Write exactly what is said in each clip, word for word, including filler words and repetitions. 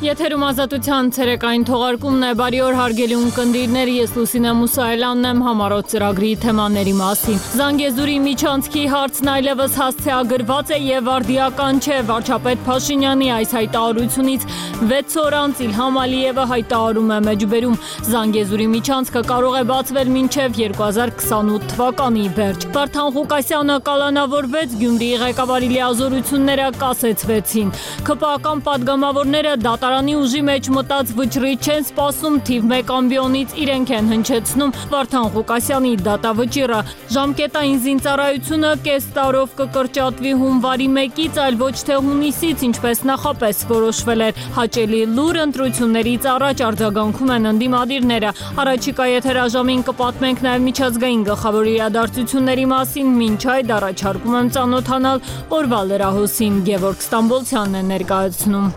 Եթերում ազատության ցերեկային թողարկումն է, բարի օր հարգելի ունկնդիրներ, ես Լուսինե Մուսայելյանն եմ համառոտ ծրագրի թեմաների մասին։ Զանգեզուրի միջանցքի հարցն այլևս հասցեագրված է եւ արդիական չէ։ Վարչապետ Փաշինյանի այս հայտարարությունից վեց օր անց Իլհամ Ալիևը հայտարարում է մեջբերում Զանգեզուրի միջանցքը կարող է բացվել մինչև երկու հազար քսանութ թվականի վերջ։ Վարդան Ղուկասյանը կալանավորվեց, Գյումրիի ղեկավարի լիազորությունները կասեցվեցին։ ՔՊԱ-ական падգամավորները դատարանի ուժի մեջ մտած վճռի չեն սպասում, թիվ մեկ ամբիոնից իրենք են հնչեցնում Վարդան Ղուկասյանի դատավճիռը։ Ժամկետային զինծառայությունը կես տարով կկրճատվի հունվարի մեկից, այլ ոչ թե հունիսից, ինչպես նախապես որոշվել էր։ Հաճելի լուր ընտրություններից առաջ արձագանքում են ընդդիմադիրները։ Առաջիկա եթերաժամին կպատմենք նաև միջազգային գլխավոր իրադարձությունների մասին, մինչ այդ առաջարկում եմ ծանոթանալ օրվա լրահոսին։ Գևորգ Ստամբոլցյանն է ներկայացնում։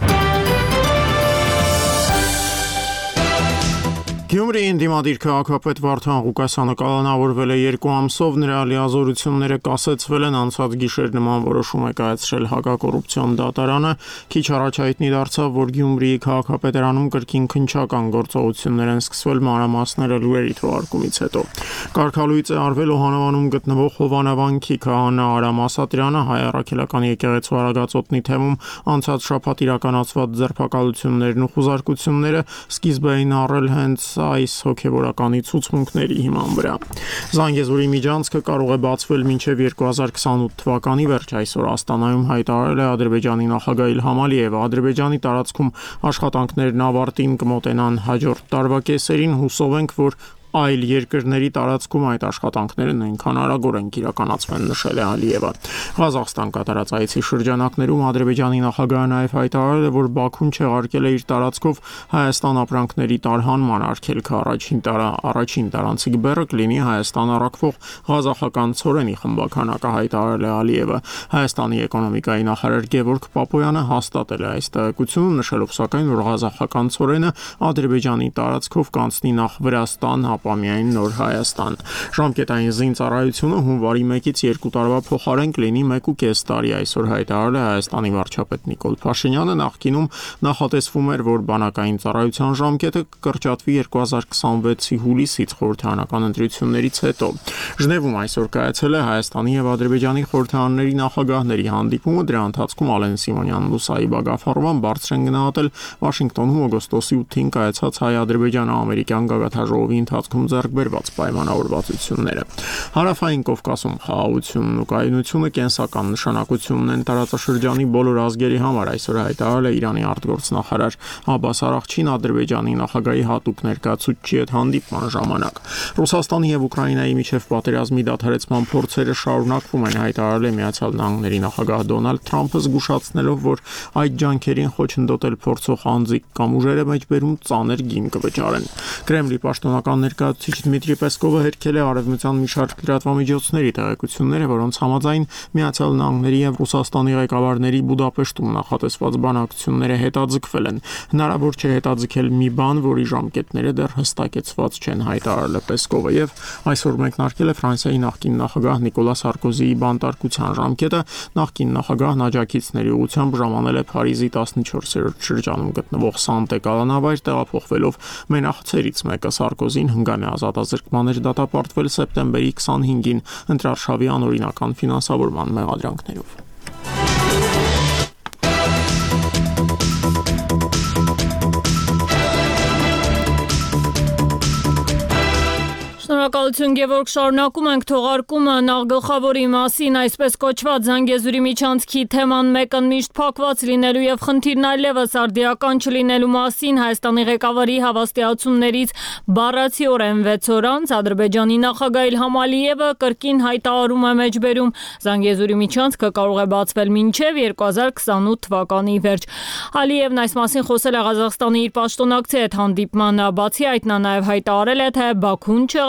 Գյումրիի ընդդիմադիր քաղաքապետ Վարդան Ղուկասյանը կալանավորվել է երկու ամսով, նրա լիազորությունները կասեցվել են, անցած գիշեր նման որոշում է կայացրել հակակոռուպցիոն դատարանը։ Քիչ առաջ հայտնի դարձավ, որ Գյումրիի քաղաքապետարանում կրկին քննչական գործողություններ են սկսվել մանրամասները լուրերի թողարկումից հետո։ Կարգալույծ է արվել Օհանավանում գտնվող Հովանավանքի քահանա Արամ Ասատրյանը հայ առաքելական եկեղեցու արագածոտնի թեմում անցած շաբաթ իրականացված ձերբակալություններն ու խուզարկությունները սկիզբ էին առել հենց այս հոգևորականի ցուցմունքների հիման վրա։ Զանգեզուրի միջանցքը կարող է բացվել մինչև երկու հազար քսանութ թվականի վերջ, այսօր Աստանայում հայտարարել է Ադրբեջանի նախագահ Իլհամ Ալիևը։ Ադրբեջանի տարածքում աշխատանքներն ավարտին կմոտենան հաջորդ տարվա կեսերին, հուսով ենք, որ այլ երկրների տարածքում այդ աշխատանքները նույնքան արագորեն կիրականացվեն, նշել է Ալիևը։ Ղազախստան կատարած այցի շրջանակներում Ադրբեջանի նախագահը նաև հայտարարել է, որ Բաքուն չեղարկել է իր տարածքով Հայաստան ապրանքների տարհանման արգելքը։ Առաջին տարա առաջին տարանցիկ բեռը կլինի Հայաստան առաքվող ղազախական ցորենի խմբականակը, հայտարարել է Ալիևը։ Հայաստանի էկոնոմիկայի նախարար Գևորգ Պապոյանը հաստատել է այս տեղեկությունը, նշելով սակայն, որ ղազախական ցորենը Ադրբեջանի տարածքով կանցնի նախ Վրաստան, ապա միայն Նոր Հայաստան։ Ժամկետային զինծառայությունը հունվարի մեկից երկու տարվա փոխարեն կլինի մեկ ու կես տարի, այսօր հայտարարել է Հայաստանի վարչապետ Նիկոլ Փաշինյանը։ Նախկինում նախատեսվում էր, որ բանակային ծառայության ժամկետը կկրճատվի երկու հազար քսանվեցի հուլիսից խորհրդարանական ընտրություններից հետո։ Ժնևում այսօր կայացել է Հայաստանի եւ Ադրբեջանի խորհրդարանների նախագահների հանդիպումը, դրա ընթացքում Ալեն Սիմոնյանն ու Սաիբ Ագաֆարովան բարձր են գնահատել Վաշինգտոնում օգոստոսի ութին կայացած հայ-ադրբեջան-ամերիկյան գագաթաժողովի ընթացքում ձեռք բերված պայմանավորվածությունները։ Հարավային Կովկասում խաղաղությունն ու կայունությունը կենսական նշանակություն ունեն տարածաշրջանի բոլոր ազգերի համար, այսօր հայտարարել է Իրանի արտգործնախարար Աբբաս Արաղչին Ադրբեջանի նախագահի հատուկ ներկայացուցչի հետ հանդիպման ժամանակ։ Ռուսաստանի եւ Ուկրաինայի միջև պատերազմի դադարեցման փորձերը շարունակվում են, հայտարարել է Միացյալ Նահանգների նախագահ Դոնալդ Թրամփը, զգուշացնելով, որ այդ ջանքերին խոչընդոտել փորձող անձիկ կամ ուժերը մեջբերում ծանր գին կվճարեն։ Կրեմլի պաշտոնական ներկայացուցիչ Դմիտրի Պեսկովը հերքել է արևմտյան մի շարք լրատվամիջոցների տեղեկությունները, որոնց համաձայն Միացյալ Նահանգների եւ Ռուսաստանի ղեկավարների Բուդապեշտում նախատեսված բանակցությունները հետաձգվել են։ Հնարավոր չէ հետաձգել մի բան, որի ժամկետները դեռ հստակեցված չեն, հայտարարել է Պեսկովը, եւ այսօր մեկնարկել է Ֆրանսիայի նախկին նախագահ Նիկոլա Սարկոզիի բանտարկության ժամկետը։ Նախկին նախագահն աջակիցների ուղղությամբ ժամանել է Փարիզի տասնչորսերորդ շրջանում գտնվող Սանտե կալանավայր, տեղափոխվելով մենախցերից մեկը։ Սարկոզին հնգամյա ազատազրկման էր դատապարտվել սեպտեմբերի քսանհինգին ընտրարշավի անօրինական ֆինանսավորման մեղադրանքներով։ Շնորհակալություն Գևորգ, շարունակում ենք թողարկումը նախ գլխավորի մասին, այսպես կոչված Զանգեզուրի միջանցքի թեման մեկն միշտ փակված լինելու եւ խնդիրն այլևս արդիական չլինելու մասին Հայաստանի ղեկավարի հավաստիացումներից բառացիորեն վեց օր անց Ադրբեջանի նախագահ Իլհամ Ալիևը կրկին հայտարարում է մեջբերում Զանգեզուրի միջանցքը կարող է բացվել մինչև երկու հազար քսանութ թվականի վերջ։ Ալիևն այս մասին խոսել է Ղազախստանի իր պաշտոնակցի հետ հանդիպման, բացի այդ նա նաեւ հայտարարել է, թե Բաքուն չեղարկել է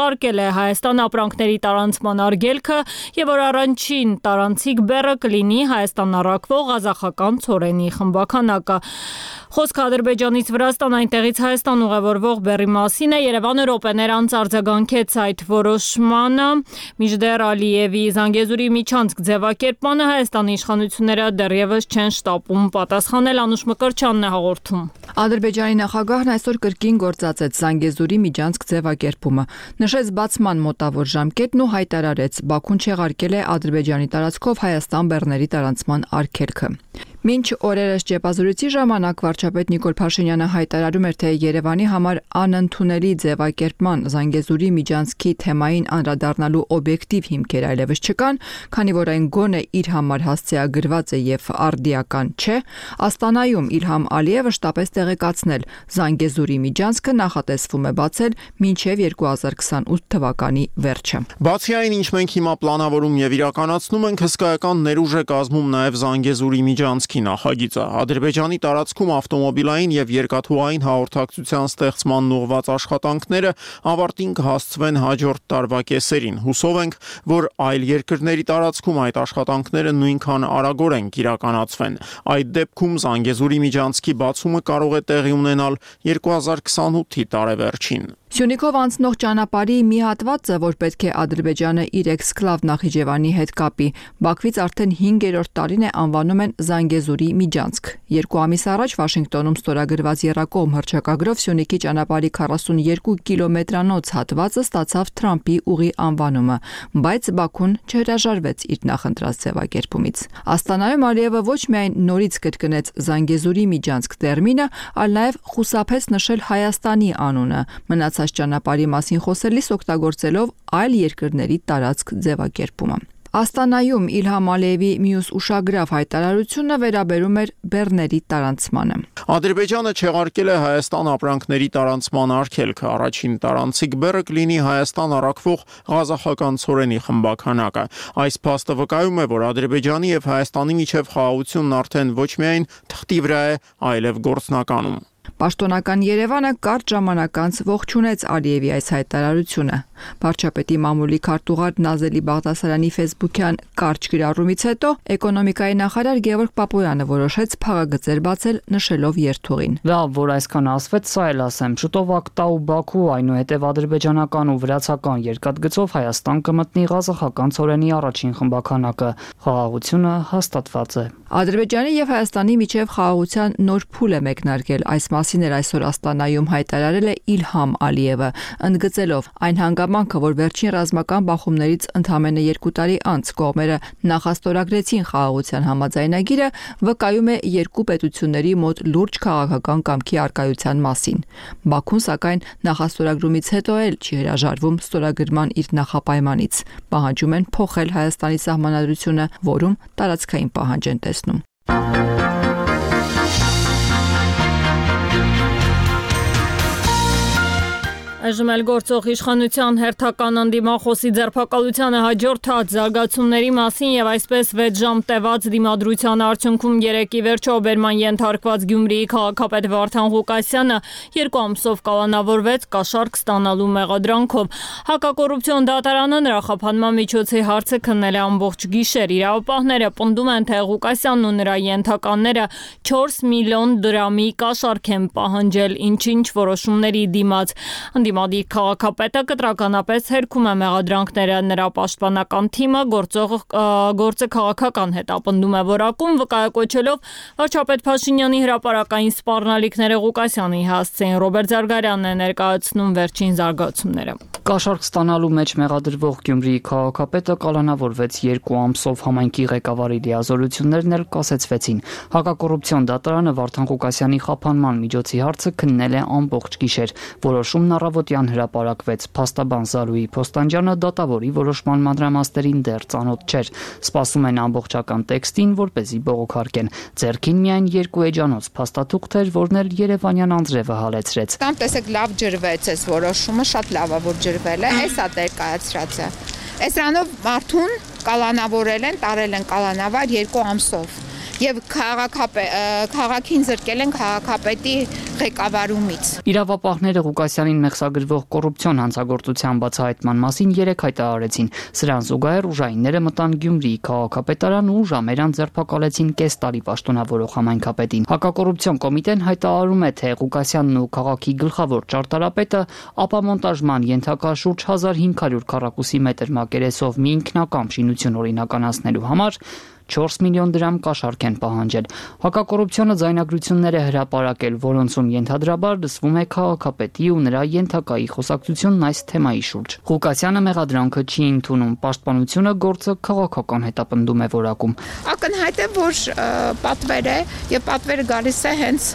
է Հայաստան ապրանքների տարանցման արգելքը եւ որ առաջին տարանցիկ բեռը կլինի Հայաստան առաքվող ղազախական ցորենի խմբականակը։ Խոսքը Ադրբեջանից Վրաստան, այնտեղից Հայաստան ուղևորվող բեռի մասին է։ Երևանը րոպեներ անց արձագանքեց այդ որոշմանը, մինչդեռ Ալիևի Զանգեզուրի միջանցք ձևակերպմանը Հայաստանի իշխանությունները դեռևս չեն շտապում պատասխանել։ Անուշ Մկրտչյանն է հաղորդում։ Ադրբեջանի նախագահն այսօր կրկին գործածեց Զանգեզուրի միջանցք ձևակերպումը, նշեց բացման մոտավոր ժամկետն ու հայտարարեց Բաքուն չեղարկել է Ադրբեջանի տարածքով Հայաստան բեռների տարանցման արգելքը։ Մինչ օրերս ճեպազրույցի ժամանակ վարչապետ Նիկոլ Փաշինյանը հայտարարում էր, թե Երևանի համար անընդունելի ձևակերպման Զանգեզուրի միջանցքի թեմային անդրադառնալու օբյեկտիվ հիմքեր այլևս չկան, քանի որ այն գոնե իր համար հասցեագրված է եւ արդիական չէ, Աստանայում Իլհամ Ալիևը շտապեց տեղեկացնել Զանգեզուրի միջանցքը նախատեսվում է բացել մինչև երկու հազար քսանութ թվականի վերջը։ Բացի այն, ինչ մենք հիմա պլանավորում եւ իրականացնում ենք, հսկայական ներուժ է կազմում նաեւ Զանգեզուրի միջանցքի նախագիծը։ Ադրբեջանի տարածքում ավտոմոբիլային եւ երկաթուղային հաղորդակցության ստեղծման ուղղված աշխատանքները ավարտին կհասցվեն հաջորդ տարվա կեսերին։ Հուսով ենք, որ այլ երկրների տարածքում այդ աշխատանքները նույնքան արագորեն կիրականացվեն։ Այդ դեպքում Զանգեզուրի միջանցքի բացումը կարող է տեղի ունենալ երկու հազար քսանութի տարեվերջին։ Սյունիքով անցնող ճանապարհի մի հատվածը, որ պետք է Ադրբեջանը իր էքսկլավ Նախիջևանի հետ կապի, Բաքվից արդեն հինգերորդ տարին է անվանում են Զանգեզուրի միջանցք։ Երկու ամիս առաջ Վաշինգտոնում ստորագրված եռակողմ հռչակագրով Սյունիքի ճանապարհի քառասունյոթ կիլոմետրանոց հատվածը ստացավ Թրամփի ուղի անվանումը, բայց Բաքուն չհրաժարվեց իր նախընտրած ձևակերպումից։ Աստանայում Ալիևը ոչ միայն նորից կրկնեց Զանգեզուրի միջանցք տերմինը, այլ նաև խուսափեց նշել Հայաստանի անունը, մնացած ճանապարհի մասին խոսելիս օգտագործելով այլ երկրների տարածք ձևակերպումը։ Աստանայում Իլհամ Ալիևի մյուս ուշագրավ հայտարարությունը վերաբերում էր բեռների տարանցմանը։ Ադրբեջանը չեղարկել է Հայաստան ապրանքների տարանցման արգելքը, առաջին տարանցիկ բեռը կլինի Հայաստան առաքվող ղազախական ցորենի խմբականակը։ Այս փաստը վկայում է, որ Ադրբեջանի եւ Հայաստանի միջև խաղաղությունն արդեն ոչ միայն թղթի վրա է, այլև գործնականում։ Պաշտոնական Երևանը կարճ ժամանակ անց ողջունեց Ալիևի այս հայտարարությունը։ Վարչապետի մամուլի քարտուղար Նազելի Բաղդասարյանի ֆեյսբուքյան կարճ գրառումից հետո էկոնոմիկայի նախարար Գևորգ Պապոյանը որոշեց փաղագծեր բացել, նշելով երթուղին։ Լավ, որ այսքան ասվեց, սա էլ ասեմ, շուտով Ակտա ու Բաքու, այնուհետև ադրբեջանական ու վրացական երկաթգծով Հայաստան կմտնի ղազախական ցորենի առաջին խմբականակը։ Խաղաղությունը հաստատված է։ Ադրբեջանի եւ Հայաստանի միջև խաղաղության նոր փուլ է մեկնարկել, այս մասին էր այսօր Աստանայում հայտարարել է Իլհամ Ալիևը, ընդգծելով այն հանգամանքը, որ վերջին ռազմական բախումներից ընդամենը երկու տարի անց կողմերը նախաստորագրեցին խաղաղության համաձայնագիրը, վկայում է երկու պետությունների մոտ լուրջ քաղաքական կամքի առկայության մասին։ Բաքուն, սակայն, նախաստորագրումից հետո էլ չի հրաժարվում ստորագրման իր նախապայմանից։ Պահանջում են փոխել Հայաստանի սահմանադրությունը, որում տարածքային պահանջ են տեսնում։ Այժմ էլ գործող իշխանության հերթական անդիմախոսի ձերբակալությանը հաջորդած զարգացումների մասին եւ այսպես վեց ժամ տևած դիմադրության արդյունքում երեկի վերջո բերման ենթարկված Գյումրիի քաղաքապետ Վարդան Ղուկասյանը երկու ամսով կալանավորվեց կաշառք ստանալու մեղադրանքով։ Հակակոռուպցիոն դատարանը նրա խափանման միջոցի հարցը քննել է ամբողջ գիշեր։ Իրավապահները պնդում են, թե Ղուկասյանն ու նրա ենթականները չորս միլիոն դրամի կաշառք են պահանջել ինչ-ինչ որոշումների դիմաց։ Դիմադիր քաղաքապետը կտրականապես հերքում է մեղադրանքները, նրա պաշտպանական թիմը գործող գործը քաղաքական հետապնդում է որակում, վկայակոչելով վարչապետ Փաշինյանի հրապարակային սպառնալիքները Ղուկասյանի հասցեին։ Ռոբերտ Զարգարյանն է ներկայացնում վերջին զարգացումները։ Կաշառք ստանալու մեջ մեղադրվող Գյումրիի քաղաքապետը կալանավորվեց երկու ամսով, համայնքի ղեկավարի լիազորություններն էլ կասեցվեցին։ Հակակոռուպցիոն դատարանը Վարդան Ղուկասյանի խափանման միջոցի հարցը քննել է ամբողջ գիշեր։ Որոշումն առավոտյան հրապարակվեց։ Փաստաբան Զարուհի Փոստանջյանը դատավորի որոշման մանրամասներին դեռ ծանոթ չէր։ Սպասում են ամբողջական տեքստին, որպեսզի բողոքարկեն։ Ձեռքին միայն երկու էջանոց փաստաթուղթ էր, որն էլ երևանյան անձրևը հալեցրեց։ Կամ տեսեք լավ ջրվեց այս որոշումը, շատ լավ է, որ ջրվել է, էս է ներկայացրածը։ Էսրանով մարդուն կալանավորել են, տարել են կալանավար երկու ամսով։ եւ քաղաքին զրկել են քաղաքապետի ղեկավարումից։ Իրավապահները Ղուկասյանին մեղսագրվող կոռուպցիոն հանցագործության բացահայտման մասին երեք հայտարարեցին։ Սրան զուգահեռ ուժայինները մտան Գյումրիի քաղաքապետարան ու ժամերան ձերբակալեցին կես տարի պաշտոնավորող համայնքապետին։ Հակակոռուպցիոն կոմիտեն հայտարարում է, թե Ղուկասյանն ու քաղաքի գլխավոր ճարտարապետը ապամոնտաժման ենթակա շուրջ հազար հինգ հարյուր քառակուսի մետր մակերեսով մի ինքնակամ շինություն օրինականացնելու համար չորս միլիոն դրամ կաշառք են պահանջել։ Հակակոռուպցիոնը ձայնագրություններ է հրապարակել, որոնցում ենթադրաբար լսվում է քաղաքապետի ու նրա ենթակայի խոսակցությունն այս թեմայի շուրջ։ Ղուկասյանը մեղադրանքը չի ընդունում, պաշտպանությունը գործը քաղաքական հետապնդում է որակում։ Ակնհայտ է, որ պատվեր է եւ պատվերը գալիս է հենց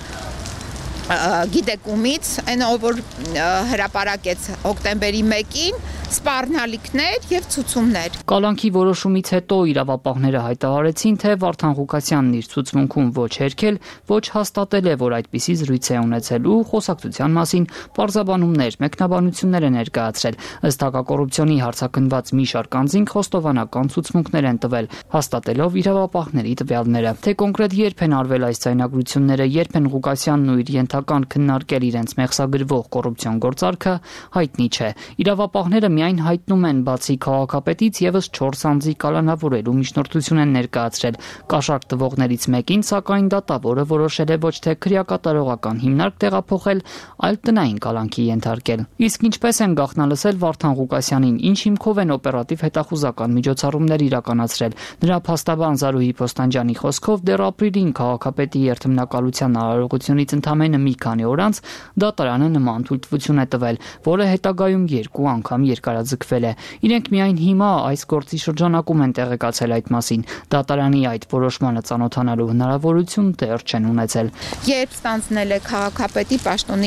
գիտեկումից, այն ով որ հրապարակեց հոկտեմբերի մեկին սպառնալիքներ եւ ցուցումներ։ Կալանքի որոշումից հետո իրավապահները հայտարարեցին, թե Վարդան Ղուկասյանն իր ցուցմունքում ոչ հերքել, ոչ հաստատել է, որ այդպիսի զրույց է ունեցել ու խոսակցության մասին պարզաբանումներ, մեկնաբանություններ է ներկայացրել։ Ըստ հակակոռուպցիոնի հարցաքննված մի շարք անձինք խոստովանական ցուցմունքներ են տվել, հաստատելով իրավապահների տվյալները։ Թե կոնկրետ երբ են արվել այս ձայնագրությունները, երբ են Ղուկասյանն ու իր ենթական քննարկել իրենց մեղսագրվող կոռուպցիոն գործարքը, հայտնի չէ։ Իրավապահները միայն հայտնում են, բացի քաղաքապետից եւս չորս անձի կալանավորելու միջնորդություն են ներկայացրել։ Կաշառք տվողներից մեկին, սակայն դատավորը որոշել է ոչ թե քրեակատարողական հիմնարկ տեղափոխել, այլ տնային կալանքի ենթարկել։ Իսկ ինչպես են գաղտնալսել Վարդան Ղուկասյանին, ինչ հիմքով են օպերատիվ հետախուզական միջոցառումներ իրականացրել։ Նրա փաստաբան Զարուհի Փոստանջյանի խոսքով դեռ ապրիլին քաղաքապետի երթմնակալության արարողությունից ընդամենը մի քանի օր անց դատարանը նման թույլտվություն է տվել, որը հետագայում երկու անգամ երկարաձգվել է։ Իրենք միայն հիմա այս գործի շրջանակում են տեղեկացել այդ մասին։ Դատարանի այդ որոշմանը ծանոթանալու հնարավորություն դեռ չեն ունեցել։ Երբ ստանձնել է քաղաքապետի պաշտոնի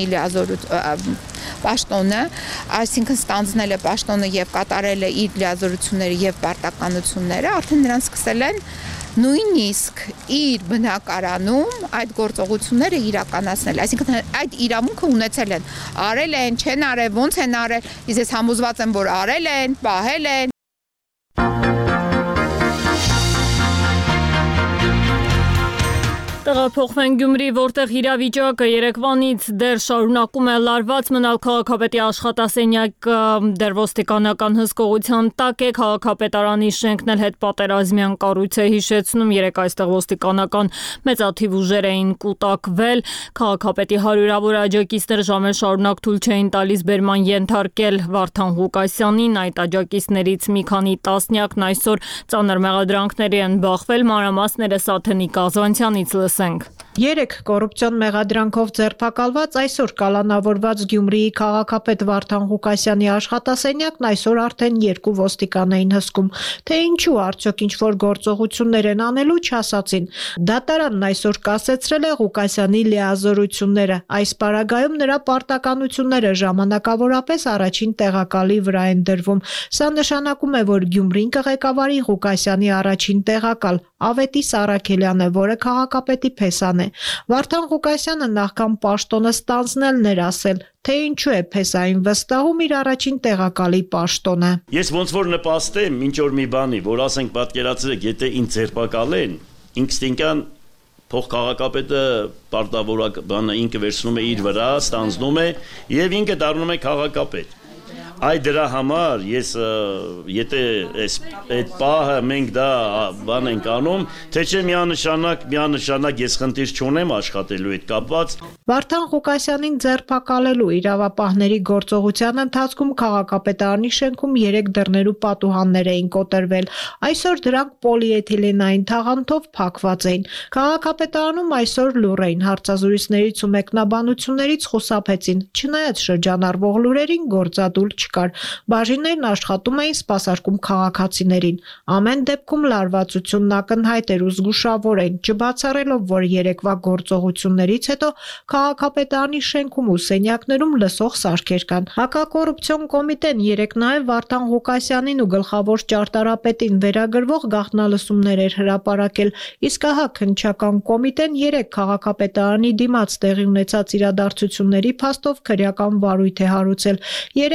պաշտոնը, այսինքն ստանձնել է պաշտոնը եւ կատարել է իր լիազորությունները եւ պարտականությունները, արդեն նրան սկսել են նույնիսկ իր բնակարանում այդ գործողությունները իրականացնել, այսինքն այդ իրավունքը ունեցել են, արել են, չեն արել, ոնց են արել, իսկ ես համոզված եմ, որ արել են, պահել են։ Տեղափոխվենք Գյումրի, որտեղ իրավիճակը Երևանից դեռ շարունակում է լարված մնալ քաղաքապետի աշխատասենյակը դեռ ոստիկանական հսկողության տակ է, քաղաքապետարանի շենքն էլ հետպատերազմյան կառույց է, հիշեցնում, երեկ այստեղ ոստիկանական մեծաթիվ ուժեր էին կուտակվել, քաղաքապետի հարյուրավոր աջակիցներ ժամեր շարունակ թույլ չէին տալիս բերման ենթարկել Վարդան Ղուկասյանին, այդ աջակիցներից մի քանի տասնյակն այսօր ծանր մեղադրանքների են բախվել, մանրամասները Սաթենիկ Ազվանցյանից լսենք։ Երեք կոռուպցիոն մեղադրանքով ձերբակալված այսօր կալանավորված Գյումրիի քաղաքապետ Վարդան Ղուկասյանի աշխատասենյակն այսօր արդեն երկու ոստիկան էին հսկում, թե ինչու արդյոք ինչ-որ գործողություններ են անելու չասացին։ Դատարանն այսօր կասեցրել է Ղուկասյանի լիազորությունները, այս պարագայում նրա պարտականությունները ժամանակավորապես առաջին տեղակալի վրա են դրվում։ Սա նշանակում է, որ Գյումրին կղեկավարի Ղուկասյանի առաջին տեղակալ Ավետիս Արաքելյանը, որը քաղաքապետի փեսան է։ Վարդան Ղուկասյանը նախքան պաշտոնը ստանձնելն էր ասել, թե ինչու է փեսային վստահում իր առաջին տեղակալի պաշտոնը։ Ես ոնց որ նպաստեմ ինչ որ մի բանի, որ ասենք պատկերացրեք, եթե ինձ ձերբակալեն, ինստինկտան փող քաղաքապետը պարտավորակ բանը ինքը վերցնում է իր վրա, ստանձնում է եւ ինքը դառնում է քաղաքապետ։ Այ դրա համար ես եթե այս այդ պահը մենք դա բան ենք անում, թե չէ միանշանակ միանշանակ ես խնդիր չունեմ աշխատելու հետ կապված։ Վարդան Ղուկասյանին ձերբակալելու իրավապահների գործողության ընթացքում քաղաքապետարանի շենքում երեք դռներու պատուհաններ էին կոտրվել։ Այսօր դրանք պոլիէթիլենային թաղանթով փակված էին։ Քաղաքապետարանում այսօր լուր էին, հարցազրույցներից ու մեկնաբանություններից խուսափեցին, չնայած շրջանառվող լուրերին գործադուլ չկար։ Բաժիններն աշխատում էին սպասարկում քաղաքացիներին։ Ամեն դեպքում լարվածությունն ակնհայտ էր ու զգուշավոր էին, չբացառելով, որ երեկվա գործողություններից հետո քաղաքապետարանի շենքում ու սենյակներում լսող սարքեր կան։ Հակակոռուպցիոն կոմիտեն երեկ նաև Վարդան Ղուկասյանին ու գլխավոր ճարտարապետին վերագրվող գաղտնալսումներ էր հրապարակել, իսկ ահա քննչական կոմիտեն երեկ քաղաքապետարանի դիմաց տեղի ունեցած իրադարձությունների փաստով քրեական վարույթ է հարուցել։ Երեկ բավական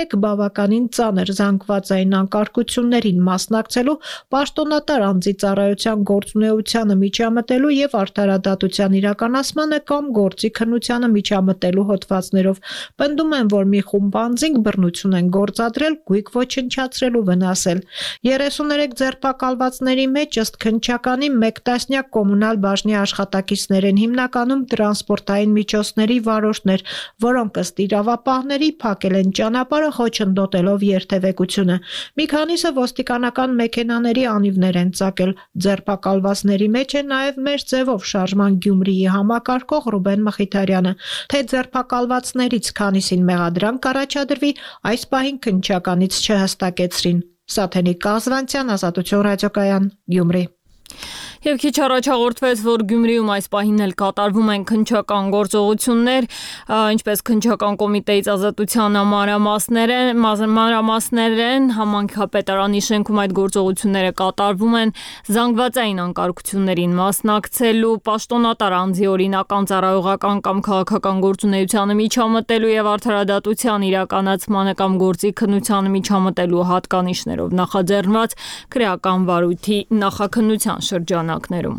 բավականին ծանր, զանգվածային անկարգություններին մասնակցելու, պաշտոնատար անձի ծառայության գործունեությանը միջամտելու եւ արդարադատության իրականացմանը կամ գործի քննությանը միջամտելու հոդվածներով։ Պնդում են, որ մի խումբ անձինք բռնություն են գործադրել, գույք ոչնչացրել ու վնասել։ երեսուներեք ձերբակալվածների մեջ ըստ քննչականի մեկ տասնյակ կոմունալ բաժնի աշխատակիցներ են, հիմնականում տրանսպորտային միջոցների վարորդներ, որոնք ըստ իրավապահների փակել են ճանապարհը խոչընդոտելով երթևեկությունը։ Մի քանիսը ոստիկանական մեքենաների անիվներ են ծակել։ Ձերբակալվածների մեջ է նաև մեր ձևով շարժման Գյումրիի համակարգող Ռուբեն Մխիթարյանը։ Թե ձերբակալվածներից քանիսին մեղադրանք կառաջադրվի, այս պահին քննչականից չհստակեցրին։ Սաթենիկ Կազվանցյան, Ազատություն ռադիոկայան, Գյումրի։ Եվ քիչ առաջ հաղորդվեց, որ Գյումրիում այս պահին էլ կատարվում են քննչական գործողություններ, ինչպես քննչական կոմիտեից Ազատության մանրամասներն համայնքապետարանի շենքում այդ գործողությունները կատարվում են զանգվածային անկարգություններին մասնակցելու, պաշտոնատար անձի օրինական ծառայողական կամ քաղաքական գործունեությանը միջամտելու եւ արդարադատության իրականացմանը կամ գործի քննությանը միջամտելու հատկանիշներով նախաձեռնված քրեական վարույթի նախաքննության շրջան ակներում։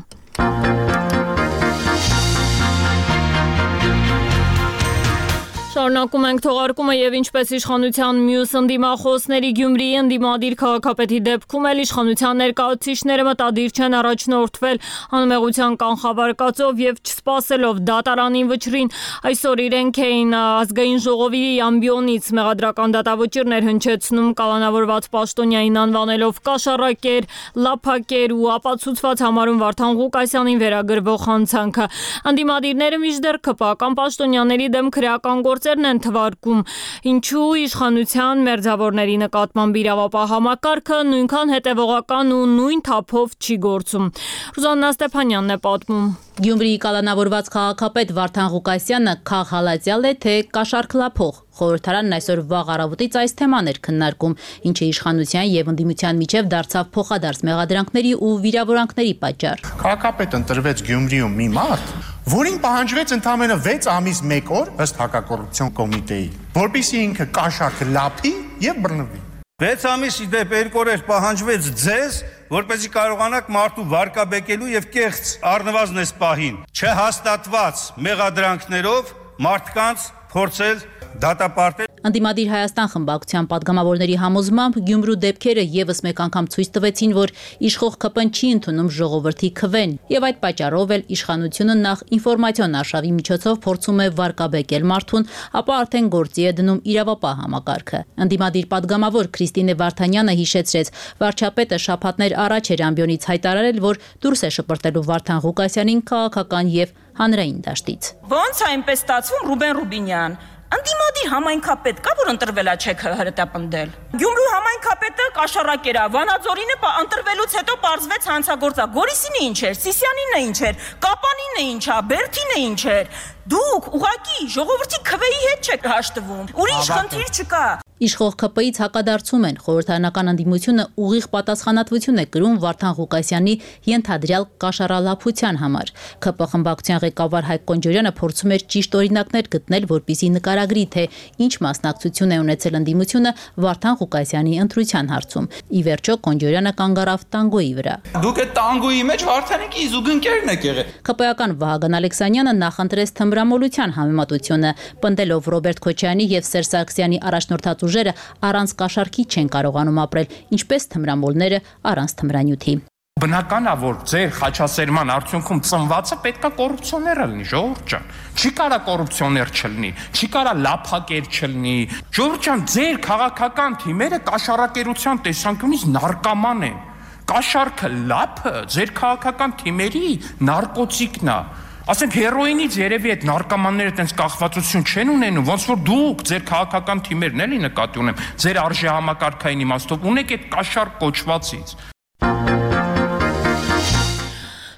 Շարունակում ենք թողարկումը եւ ինչպես իշխանության մյուս ընդդիմախոսների Գյումրիի ընդդիմադիր քաղաքապետի դեպքում էլ իշխանության ներկայացուցիչները մտադիր չեն առաջնորդվել անմեղության կանխավարկածով եւ չսպասելով դատարանին վճռին։ Այսօր իրենք էին ազգային ժողովի ամբիոնից մեղադրական դատավճիռներ հնչեցնում կալանավորված պաշտոնյային անվանելով կաշառակեր, լափակեր ու ապացուցված համարում Վարդան Ղուկասյանին վերագրվող հանցանքը։ Ընդդիմադիրները մինչդեռ ԿՊԱ-ական պաշտոնյաների դեմ քրեական գործերն են թվարկում, ինչու իշխանության մերձավորների նկատմամբ իրավապահ համակարգը նույնքան հետևողական ու նույն թափով չի գործում։ Ռուզաննա Ստեփանյանն է պատմում։ Գյումրիի կալանավորված քաղաքապետ Վարդան Ղուկասյանը քաղհալածյալ է, թե կաշառքլափող։ Խորհրդարանն այսօր վաղ առավոտից այս թեման էր քննարկում, ինչը իշխանության եւ ընդդիմության միջև դարձավ փոխադարձ մեղադրանքների ու վիրավորանքների պատճառ։ Քաղաքապետ ընտրվեց Գյումրիում մի մարդ, որին պահանջվեց ընդամենը վեց ամիս մեկ օր ըստ հակակոռուպցիոն կոմիտեի, որպեսզի ինքը կաշառքը լափի եւ բռնվի։ վեց ամիս ի դեպ երկու օր պահանջվեց ձեզ, որպեսզի կարողանաք մարդու վարկաբեկելու եւ կեղծ առնվազն այս պահին չհաստատված մեղադրանքներով մարդկանց փորձել դատապարտել։ Ընդդիմադիր Հայաստան խմբակցության падգամավորների համոզմամբ Գյումրու դեպքերը եւս մեկ անգամ ցույց տվեցին, որ իշխող ԿՊ-ն չի ընդունում ժողովրդի քվեն, եւ այդ պատճառով էլ իշխանությունը նախ ինֆորմացիոն արշավի միջոցով փորձում է վարկաբեկել մարդուն, ապա արդեն գործի է դնում իրավապահ համակարգը։ Ընդդիմադիր падգամավոր Քրիստինե Վարդանյանը հիշեցրեց, վարչապետը շաբաթներ առաջ էր ամբիոնից հայտարարել, որ դուրս է շպրտելու Վարդան Ղուկասյանին քաղաքական եւ հանրային դաշտից։ Ոնց է այնպես ստացվում, Ռուբեն Ռուբինյան, ընդդիմադիր համայնքապետ կա, որ ընտրվելա չեք հրետապնդել։ Գյումրու համայնքապետը կաշառակերա, Վանաձորինը ընտրվելուց հետո պարզվեց հանցագործա։ Գորիսինը ինչ էր, Սիսյանինը ինչ էր, Կապանինը ինչ է, Բերթինը ինչ էր։ Դուք ուղակի ժողովրդի քվեի հետ չեք հաշտվում։ Ուրիշ խնդիր չկա։ Իշխող ԿՊ-ից հակադարձում են, խորհրդարանական ընդդիմությունը ուղիղ պատասխանատվություն է կրում Վարդան Ղուկասյանի ենթադրյալ կաշառալափության համար։ ԿՊ խմբակցության ղեկավար Հայկ Կոնջորյանը փորձում էր ճիշտ օրինակներ գտնել, որպեսզի նկարագրի, թե ինչ մասնակցություն է ունեցել ընդդիմությունը Վարդան Ղուկասյանի ընտրության հարցում։ Ի վերջո Կոնջորյանը կանգ առավ տանգոյի վրա։ Դուք այդ տանգոյի մեջ Վարդանիկի զուգընկերն եք եղել։ ԿՊ-ական Վահագն Ալեքսանյանը նախընտրեց թմրամոլության համեմատությունը, պնդելով Ռոբերտ Քոչարյանի եւ Սերժ Սարգսյանի առաջնորդած ուժերը առանց կաշառքի չեն կարողանում ապրել, ինչպես թմրամոլները առանց թմրանյութի։ Բնական է, որ ձեր խաչասերման արդյունքում ծնվածը պետքա կոռուպցիոներ լինի, ժողովուրդ ջան։ Չի կարա կոռուպցիոներ չլինի, չի կարա լափակեր չլինի։ Ժողովուրդ ջան, ձեր քաղաքական թիմերը կաշառակերության տեսանկյունից նարկոման են։ Կաշառքը լափը ձեր քաղաքական թիմերի նարկոտիկն է։ Ասենք հերոինից երևի այդ նարկոմանները այտենց կախվածություն չեն ունենում, ոնց որ դուք ձեր քաղաքական թիմերն էլի նկատի ունեմ, ձեր արժեհամակարգային իմաստով ունեք այդ կաշառ կոչվածից։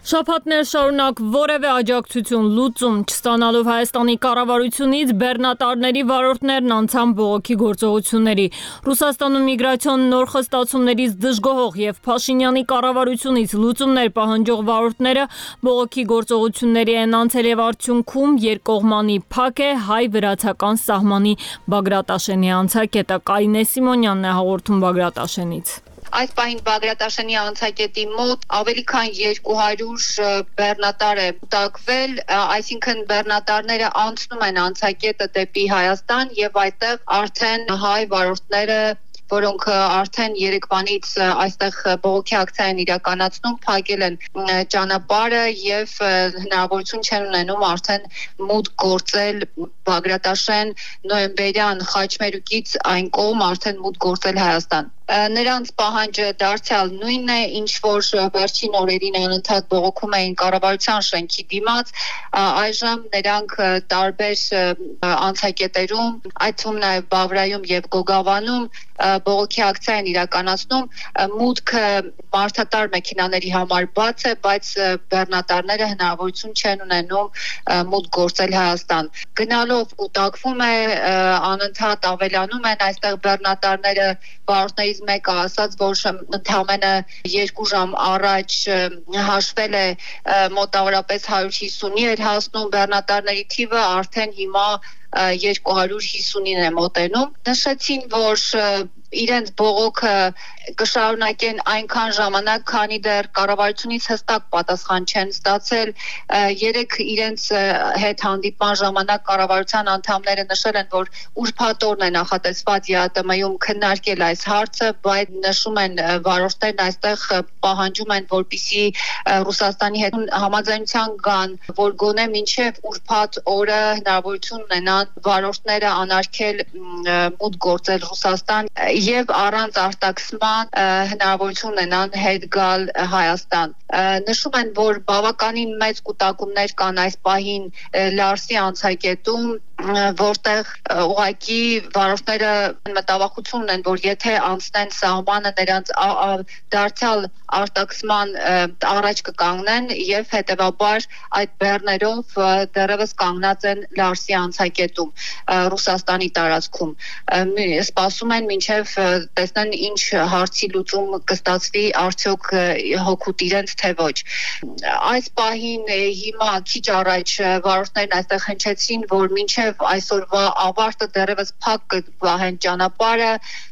Շաբաթներ շարունակ որևէ աջակցություն լուծում չստանալով Հայաստանի կառավարությունից բեռնատարների վարորդներն անցան բողոքի գործողությունների։ Ռուսաստանում միգրացիոն նոր խստացումներից դժգոհող եւ Փաշինյանի կառավարությունից լուծումներ պահանջող վարորդները բողոքի գործողությունների են անցել եւ արդյունքում երկկողմանի փակ է հայ-վրացական սահմանի Բագրատաշենի անցակետը։ Կարինե Սիմոնյանն է հաղորդում Բագրատաշենից։ Այս պահին Բագրատաշենի անցակետի մոտ ավելի քան երկու հարյուր բեռնատար է կուտակվել, այսինքն բեռնատարները անցնում են անցակետը դեպի Հայաստան եւ այդտեղ արդեն հայ վարորդները, որոնք արդեն Երևանից այստեղ բողոքի ակցիա են իրականացնում, փակել են ճանապարհը եւ հնարավորություն չեն ունենում արդեն մուտք գործել Բագրատաշեն, Նոյեմբերյան Խաչմերուկից այն կողմ արդեն մուտք գործել Հայաստան։ Նրանց պահանջը դարձյալ նույնն է, ինչ որ վերջին օրերին անընդհատ բողոքում էին կառավարության շենքի դիմաց, այժմ նրանք տարբեր անցակետերում, այդ թվում նաև Բավրայում եւ Գոգավանում բողոքի ակցիա են իրականացնում, մուտքը մարդատար մեքենաների համար բաց է, բայց բեռնատարները հնարավորություն չեն ունենում մուտք գործել Հայաստան։ Գնալով կուտակվում է, անընդհատ ավելանում են այստեղ բեռնատարները, վարորդների մեկը ասաց, որ ընդամենը երկու ժամ առաջ հաշվել է մոտավորապես հարյուր հիսունի էր հասնում բեռնատարների թիվը, արդեն հիմա երկու հարյուր հիսունին է մոտենում։ Նշեցին, որ իրենց բողոքը կշարունակեն այնքան ժամանակ, քանի դեռ կառավարությունից հստակ պատասխան չեն ստացել։ Երեք իրենց հետ հանդիպման ժամանակ կառավարության անդամները նշել են, որ ուրբաթ օրն է նախատեսված ԵԱՏՄ-ում քննարկել այս հարցը, բայց նշում են վարորդներն այստեղ պահանջում են, որպեսզի Ռուսաստանի հետ համաձայնության գան, որ գոնե մինչև ուրբաթ օրը հնարավորություն ունենան վարորդները անարգել մուտք գործել Ռուսաստան եւ առանց արտաքսման հնարավորություն ունենան հետ գալ Հայաստան։ Նշում են, որ բավականին մեծ կուտակումներ կան այս պահին Լարսի անցակետում, որտեղ ուղղակի վարորդները մտավախություն ունեն, որ եթե անցնեն սահմանը, նրանց դարձյալ արտաքսման առաջ կկանգնեն եւ հետեւաբար այդ բեռներով դեռևս կանգնած են Լարսի անցակետում Ռուսաստանի տարածքում։ Սպասում են մինչև տեսնեն ինչ հարցի լուծում կստացվի, արդյոք հոգուտ իրենց թե ոչ։ Այս պահին հիմա քիչ առաջ վարորդներն այստեղ հնչեցին, որ մինչև այսօրվա ավարտը դեռևս փակ կպահեն ճանապարհը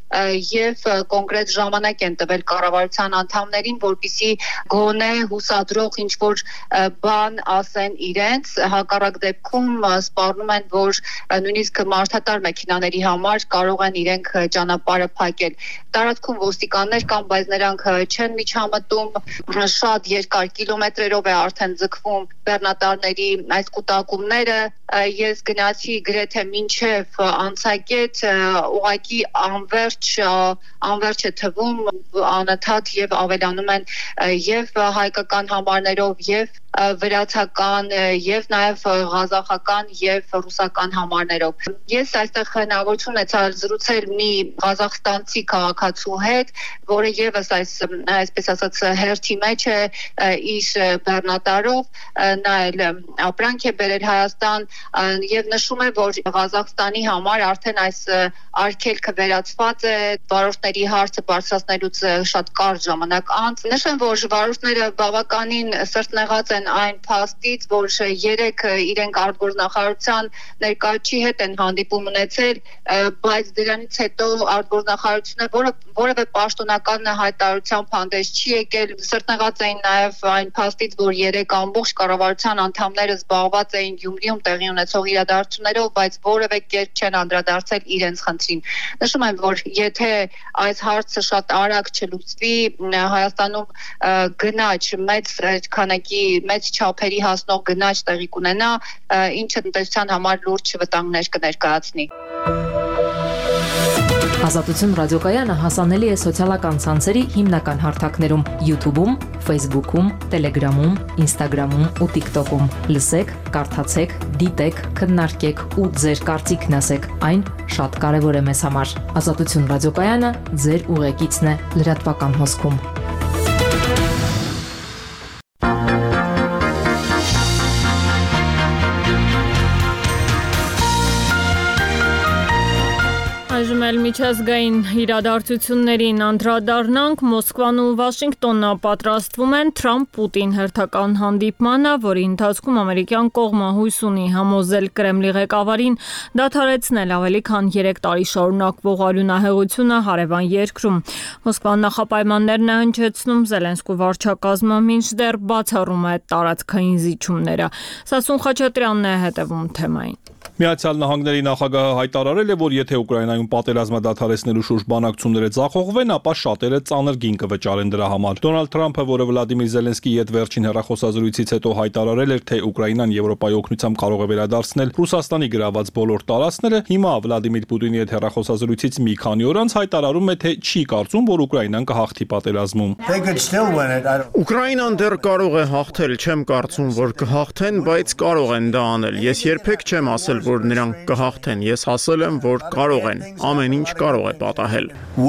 եւ կոնկրետ ժամանակ են տվել կառավարության անդամներին, որպեսզի գոնե հուսադրող ինչ որ բան ասեն իրենց, հակառակ դեպքում սպառնում են, որ նույնիսկ մարդատար մեքենաների համար կարող են իրենք ճանապարհը փակել։ Տարածքում ոստիկաններ կան, բայց նրանք չեն միջամտում, շատ երկար կիլոմետրերով է արդեն ձգվում բեռնատարների այս կուտակումները։ Ես գնացի գրեթե մինչև անցակետ, ուղղակի անverջ անverջ է թվում, անընդհատ եւ ավելանում են եւ հայկական համարներով եւ վրացական եւ նաեւ ղազախական եւ ռուսական համարներով։ Ես այստեղ հնարավորություն ունեցա զրուցել մի ղազախստանցի քաղաքացու հետ, որը եւս այս այսպես ասած հերթի մեջ է իր բեռնատարով, նա էլ ապրանք է բերել Հայաստան եւ նշում է, որ Ղազախստանի համար արդեն այս արգելքը վերացված է, վարորդների հարցը բարձրացնելուց շատ կարճ ժամանակ անց։ Նշեմ, որ վարորդները բավականին սրտնեղած են այն փաստից, որ երեք իրենք արտգործնախարարության ներկայացի հետ են հանդիպում ունեցել, բայց դրանից հետո արտգործնախարարությունը որը որևէ պաշտոնական հայտարարությամբ հանդես չի եկել։ Սրտնեղած էին նաև այն փաստից, որ երեք ամբողջ կառավարության անդամները զբաղված էին Գյումրիում տեղի ունեցող իրադարձություններով, բայց որևէ կերպ չեն անդրադարձել իրենց խնդրին։ Նշում եմ, որ եթե այս հարցը շատ արագ չլուծվի, Հայաստանում գնաճ մեծ քանակի մեծ չափերի հասնող գնաճ տեղի կունենա, ինչը տնտեսության համար լուրջ վտանգներ կներկայացնի։ Ազատություն ռադիոկայանը հասանելի է սոցիալական ցանցերի հիմնական հարթակներում՝ YouTube-ում, Facebook-ում, Telegram-ում, Instagram-ում ու TikTok-ում։ Լսեք, կարդացեք, դիտեք, քննարկեք ու ձեր կարծիքն ասեք։ Այն շատ կարևոր է մեզ համար։ Ազատություն ռադիոկայանը ձեր ուղեկիցն է լրատվական հոսքում։ էլ միջազգային իրադարձություններին անդրադառնանք, Մոսկվան ու Վաշինգտոնը պատրաստվում են Թրամփ-Պուտին հերթական հանդիպմանը, որի ընթացքում ամերիկյան կողմը հույս ունի համոզել Կրեմլի ղեկավարին դադարեցնել ավելի քան երեք տարի շարունակվող արյունահեղությունը հարևան երկրում։ Մոսկվան նախապայմաններն է հնչեցնում Զելենսկու վարչակազմը, մինչդեռ բացառում է տարածքային զիջումները։ Սասուն Խաչատրյանն է հետևում թեմային։ Միացյալ Նահանգների նախագահը հայտարարել է, որ եթե Ուկրաինայում պատերազմը դադարեցնելու շուրջ բանակցությունները ձախողվեն, ապա շատերը ծանր գին կվճարեն դրա համար։ Դոնալդ Թրամփը, որը Վլադիմիր Զելենսկիի հետ վերջին հեռախոսազրույցից հետո հայտարարել էր, թե Ուկրաինան Եվրոպայի օգնությամբ կարող է վերադարձնել Ռուսաստանի գրաված բոլոր տարածքները, հիմա Վլադիմիր Պուտինի հետ հեռախոսազրույցից մի քանի օր անց հայտարարում է, թե չի կարծում, որ Ուկրաինան կհաղթի պատերազմում։ Ուկրաինան դեռ կարող է հաղթել, չեմ կարծում, որ կհաղթեն, բայց կարող են դա անել։ Ես երբեք չեմ ասել, որ նրանք կհաղթեն, ես ասել եմ, որ կարող են, ամեն ինչ կարող է պատահել։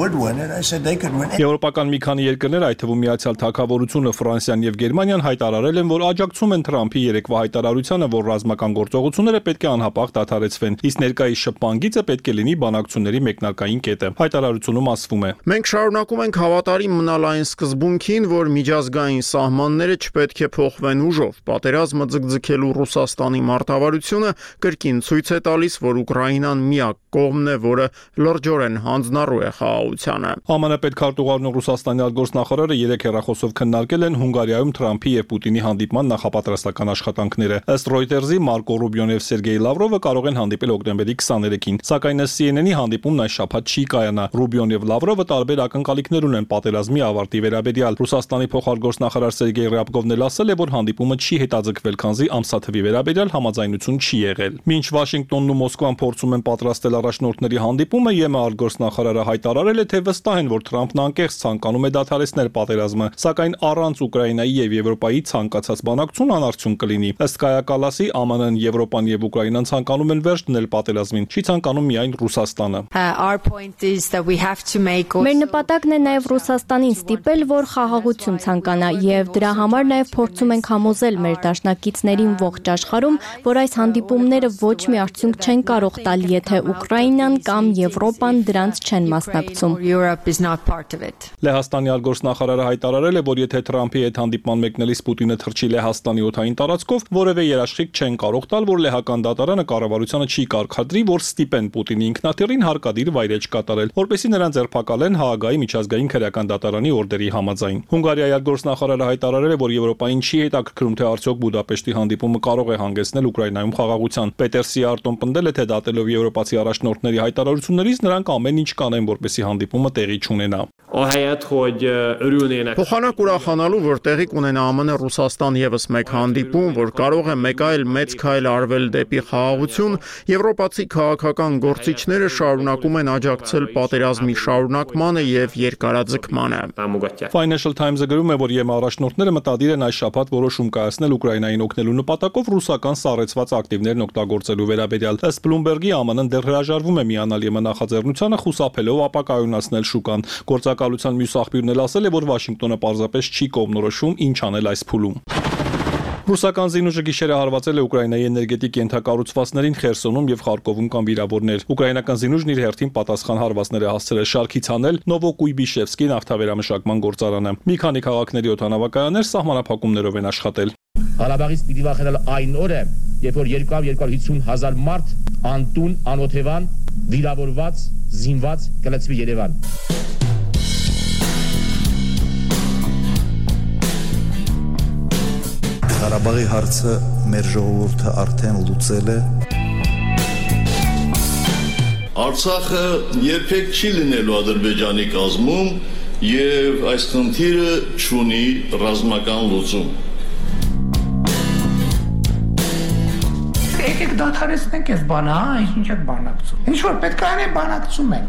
Եվրոպական մի քանի երկրներ, այդ թվում Միացյալ Թագավորությունը, Ֆրանսիան եւ Գերմանիան հայտարարել են, որ աջակցում են Թրամփի երեկվա հայտարարությանը, որ ռազմական գործողությունները պետք է անհապաղ դադարեցվեն, իսկ ներկայիս շփման գիծը պետք է լինի բանակցությունների մեկնարկային կետը։ Հայտարարությունում ասվում է. Մենք շարունակում ենք հավատարիմ մնալ այն սկզբունքին, որ միջազգային սահմանները չպետք է փոխվեն ուժով։ Պատերազմը ձգձգելու Ռուսաստանի մարտավարությունը կրկին ցույց է տալիս, որ Ուկրաինան միակ կողմն է, որը լրջորեն հանձնառու է խաղաղությանը։ ԱՄՆ պետքարտուղարն ու Ռուսաստանի արտգործնախարարը երեք հեռախոսով քննարկել են Հունգարիայում Թրամփի եւ Պուտինի հանդիպման նախապատրաստական աշխատանքները։ Ըստ Reuters-ի Մարկո Ռուբիոն եւ Սերգեյ Լավրովը կարող են հանդիպել օկտեմբերի քսաներեքին, սակայն ըստ C N N-ի հանդիպումն այս շաբաթ չի կայանա։ Ռուբիոն եւ Լավրովը տարբեր ակնկալիքներ ունեն պատերազմի ավարտի վերաբերյալ։ Ռուսաստանի փոխարգործնախարար Սերգեյ Ռյաբկովն էլ ասել է, որ հանդիպումը չի հետաձգվել, քանզի ամսաթվի վերաբերյալ համաձայնություն չի եղել։ Մինչ Վաշինգտոնն ու Մոսկվան փորձում են պատրաստել առաջնորդների հանդիպումը, ԵՄ արտգործնախարարը հայտարարել է, թե վստահ են, որ Թրամփն անկեղծ ցանկանում է դադարեցնել պատերազմը, սակայն առանց Ուկրաինայի եւ Եվրոպայի ցանկացած բանակցություն անարդյունք կլինի։ Ըստ Կայա Կալասի, ԱՄՆ-ն, Եվրոպան եւ Ուկրաինան ցանկանում են վերջ դնել պատերազմին, չի ցանկանում միայն Ռուսաստանը։ Մեր նպատակն է նաեւ Ռուսաստանին ստիպել, որ խաղաղություն ցանկանա, եւ դրա համար նաեւ փորձում ենք համոզել մեր դաշնակիցներին ողջ աշխարհում, որ այս հանդիպումները ոչ մի արդյունք չեն կարող տալ, եթե Ուկրաինան կամ Եվրոպան դրանց չեն մասնակցում։ Լեհաստանի արտգործնախարարը հայտարարել է, որ եթե Թրամփի հետ հանդիպման մեկնելիս Պուտինը թռչի Լեհաստանի օդային տարածքով, որևէ երաշխիք չեն կարող տալ, որ լեհական դատարանը կառավարությանը չի կարգադրի, որ ստիպեն Պուտինի ինքնաթիռին հարկադիր վայրէջք կատարել, որպեսզի նրան ձերբակալեն Հաագայի միջազգային քրեական դատարանի օրդերի համաձայն։ Հունգարիայի արտգործնախարարը հայտարարել է, որ Եվրոպային չի հետաքրքրում, թե արդյոք Բուդապեշտի հանդիպումը կարող է հանգեցնել Ուկրաինայում խաղաղության։ Պետեր Սիարտոն պնդել է, թե դատելով եվրոպացի առաջնորդների հայտարարություններից նրանք ամեն ինչ կանեն, որպեսզի հանդիպումը տեղի չունենա։ Փոխանակ ուրախանալու, որ տեղի կունենա ԱՄՆ Ռուսաստան եւս մեկ հանդիպում, որ կարող է մեկ այլ մեծ քայլ արվել դեպի խաղաղություն, եվրոպացի քաղաքական գործիչները շարունակում են աջակցել պատերազմի շարունակմանը եւ երկարաձգմանը։ Financial Times-ը գրում է, որ ԵՄ առաջնորդները մտադիր են այս շաբաթ որոշում կայացնել Ուկրաինային օգնելու նպատակով ռուսական սառեցված ակտիվներն օգտագործելու վերաբերյալ։ Ըստ Bloomberg-ի ԱՄՆ-ն դեռ հրաժարվում է միանալ ԵՄ նախաձեռնությանը, խուսափելով ապակայունացնել շուկան։ Գործակալության մյուս աղբյուրն էլ ասել է, որ Վաշինգտոնը պարզապես չի կողմնորոշում ինչ անել այս փուլում։ Ռուսական զինուժը գիշերը հարվածել է Ուկրաինայի էներգետիկ ենթակառուցվածքներին Խերսոնում եւ Խարկովում կան վիրավորներ։ Ուկրաինական զինուժն իր հերթին պատասխան հարվածներ է հասցրել շարքից հանել Նովոկույբիշևսկի նավթավերամշակման գործարանը։ Մի քանի քաղաքների օդանավակայաններ սահմանափակումներով են աշխատել։ Ղարաբաղից պիտի վախենալ այն օրը, երբ որ երկու հարյուր հիսուն հազար մարդ անտուն, անօթևան, վիրավորված, զինված կլցվի Երևան։ Ղարաբաղի հարցը մեր ժողովուրդը արդեն լուծել է։ Արցախը երբեք չի լինելու Ադրբեջանի կազմում եւ այս խնդիրը չունի ռազմական լուծում։ Եկեք դադարեցնենք այս բանը, հա, ինչ եք բանակցում։ Ինչ որ պետք է անենք, բանակցում ենք։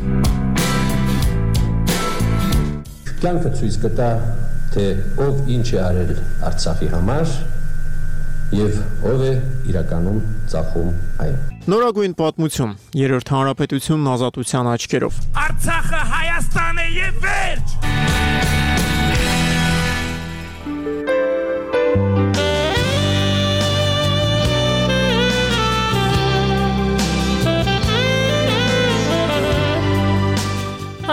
Կյանքը ցույց կտա, թե ով ինչ է արել Արցախի համար եւ ով է իրականում ծախում այն։ Նորագույն պատմություն, երրորդ հանրապետությունն ազատության աչքերով։ Արցախը Հայաստան է եւ վերջ։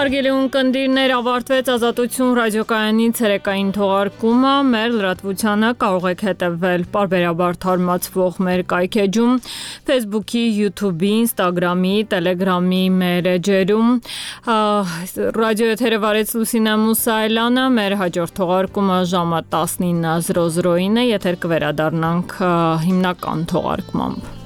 Հարգելի ունկնդիրներ, ավարտվեց Ազատություն ռադիոկայանի ցերեկային թողարկումը։ Մեր լրատվությանը կարող եք հետևել պարբերաբար թարմացվող մեր կայքեջում, Facebook-ի, YouTube-ի, Instagram-ի, Telegram-ի մեր էջերում։ Ռադիո եթերը վարեց Լուսինե Մուսայելյանը, մեր հաջորդ թողարկումը ժամը տասնինը զրո զրոին է, եթեր կվերադառնանք հիմնական թողարկմամբ։